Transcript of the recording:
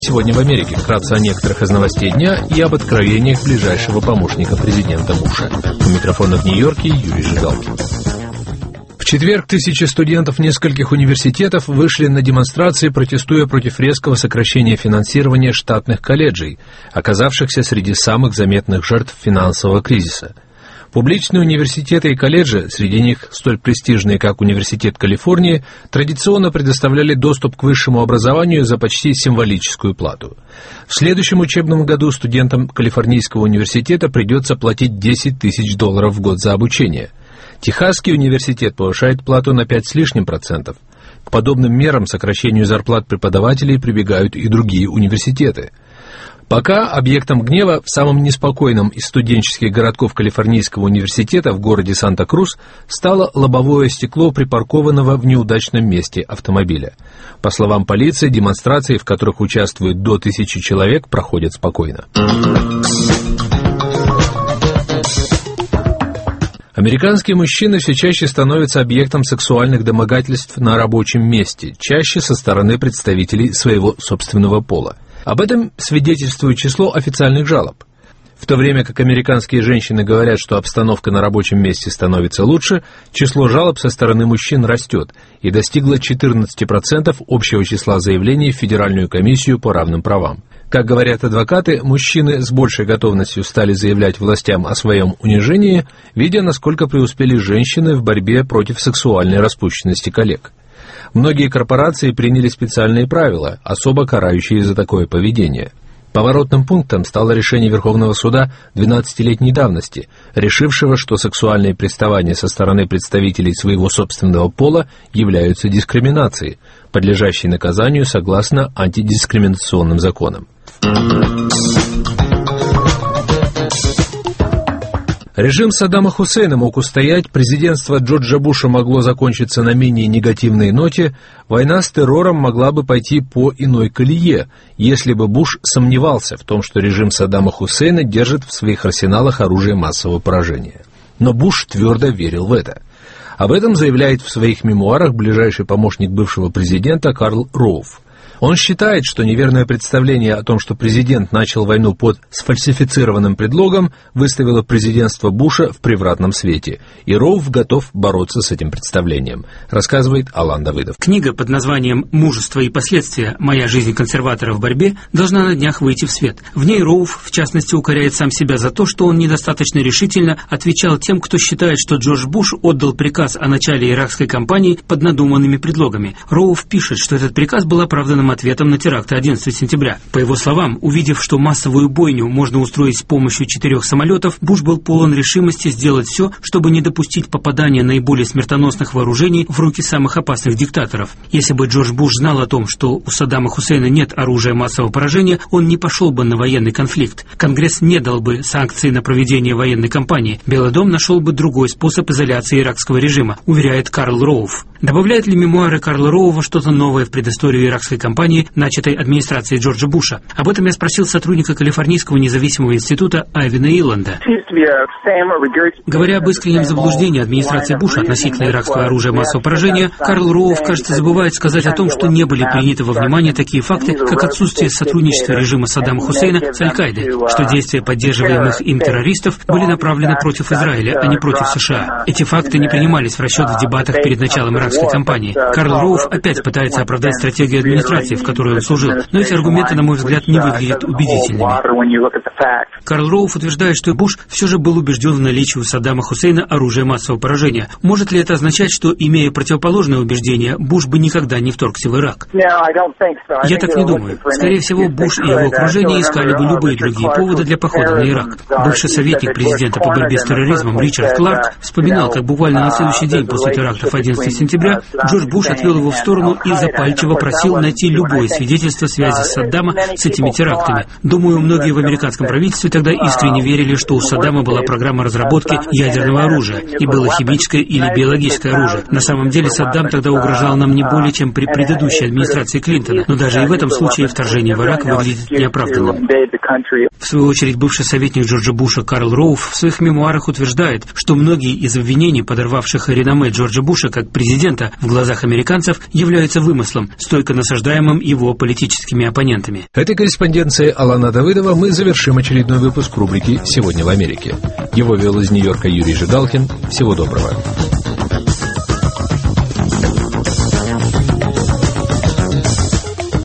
Сегодня в Америке вкратце о некоторых из новостей дня и об откровениях ближайшего помощника президента Буша. У микрофона в Нью-Йорке Юрий Жигалкин. В четверг тысячи студентов нескольких университетов вышли на демонстрации, протестуя против резкого сокращения финансирования штатных колледжей, оказавшихся среди самых заметных жертв финансового кризиса. Публичные университеты и колледжи, среди них столь престижные, как Университет Калифорнии, традиционно предоставляли доступ к высшему образованию за почти символическую плату. В следующем учебном году студентам Калифорнийского университета придется платить $10 тысяч в год за обучение. Техасский университет повышает плату на 5 с лишним %. К подобным мерам, сокращению зарплат преподавателей, прибегают и другие университеты. Пока объектом гнева в самом неспокойном из студенческих городков Калифорнийского университета в городе Санта-Крус стало лобовое стекло припаркованного в неудачном месте автомобиля. По словам полиции, демонстрации, в которых участвует до 1000 человек, проходят спокойно. Американские мужчины все чаще становятся объектом сексуальных домогательств на рабочем месте, чаще со стороны представителей своего собственного пола. Об этом свидетельствует число официальных жалоб. В то время как американские женщины говорят, что обстановка на рабочем месте становится лучше, число жалоб со стороны мужчин растет и достигло 14% общего числа заявлений в Федеральную комиссию по равным правам. Как говорят адвокаты, мужчины с большей готовностью стали заявлять властям о своем унижении, видя, насколько преуспели женщины в борьбе против сексуальной распущенности коллег. Многие корпорации приняли специальные правила, особо карающие за такое поведение. Поворотным пунктом стало решение Верховного суда 12-летней давности, решившего, что сексуальные приставания со стороны представителей своего собственного пола являются дискриминацией, подлежащей наказанию согласно антидискриминационным законам. Режим Саддама Хусейна мог устоять, президентство Джорджа Буша могло закончиться на менее негативной ноте, война с террором могла бы пойти по иной колее, если бы Буш сомневался в том, что режим Саддама Хусейна держит в своих арсеналах оружие массового поражения. Но Буш твердо верил в это. Об этом заявляет в своих мемуарах ближайший помощник бывшего президента Карл Роув. Он считает, что неверное представление о том, что президент начал войну под сфальсифицированным предлогом, выставило президентство Буша в превратном свете, и Роув готов бороться с этим представлением, рассказывает Алан Давыдов. Книга под названием «Мужество и последствия. Моя жизнь консерватора в борьбе» должна на днях выйти в свет. В ней Роув, в частности, укоряет сам себя за то, что он недостаточно решительно отвечал тем, кто считает, что Джордж Буш отдал приказ о начале иракской кампании под надуманными предлогами. Роув пишет, что этот приказ был оправданным ответом на теракты 11 сентября. По его словам, увидев, что массовую бойню можно устроить с помощью 4 самолетов, Буш был полон решимости сделать все, чтобы не допустить попадания наиболее смертоносных вооружений в руки самых опасных диктаторов. Если бы Джордж Буш знал о том, что у Саддама Хусейна нет оружия массового поражения, он не пошел бы на военный конфликт. Конгресс не дал бы санкции на проведение военной кампании. Белый дом нашел бы другой способ изоляции иракского режима, уверяет Карл Роув. Добавляют ли мемуары Карла Роува что-то новое в предысторию иракской кампании, начатой администрацией Джорджа Буша? Об этом я спросил сотрудника Калифорнийского независимого института Айвена Иланда. Говоря об искреннем заблуждении администрации Буша относительно иракского оружия массового поражения, Карл Роув, кажется, забывает сказать о том, что не были приняты во внимание такие факты, как отсутствие сотрудничества режима Саддама Хусейна с Аль-Каидой, что действия поддерживаемых им террористов были направлены против Израиля, а не против США. Эти факты не принимались в расчет в дебатах перед началом иракской кампании. Карл Роув опять пытается оправдать стратегию администрации, в которой он служил, но эти аргументы, на мой взгляд, не выглядят убедительными. Карл Роув утверждает, что Буш все же был убежден в наличии у Саддама Хусейна оружия массового поражения. Может ли это означать, что, имея противоположное убеждение, Буш бы никогда не вторгся в Ирак? Я так не думаю. Скорее всего, Буш и его окружение искали бы любые другие поводы для похода на Ирак. Бывший советник президента по борьбе с терроризмом Ричард Кларк вспоминал, как буквально на следующий день после терактов 11 сентября Джордж Буш отвел его в сторону и запальчиво просил найти любое свидетельство связи Саддама с этими терактами. Думаю, многие в американском правительстве тогда искренне верили, что у Саддама была программа разработки ядерного оружия, и было химическое или биологическое оружие. На самом деле Саддам тогда угрожал нам не более, чем при предыдущей администрации Клинтона, но даже и в этом случае вторжение в Ирак выглядит неоправданным. В свою очередь, бывший советник Джорджа Буша Карл Роуф в своих мемуарах утверждает, что многие из обвинений, подорвавших реноме Джорджа Буша как президента в глазах американцев, являются вымыслом, стойко насаждаемым его политическими оппонентами. Этой корреспонденцией Алана Давыдова мы завершим очередной выпуск рубрики «Сегодня в Америке». Его вел из Нью-Йорка Юрий Жигалкин. Всего доброго.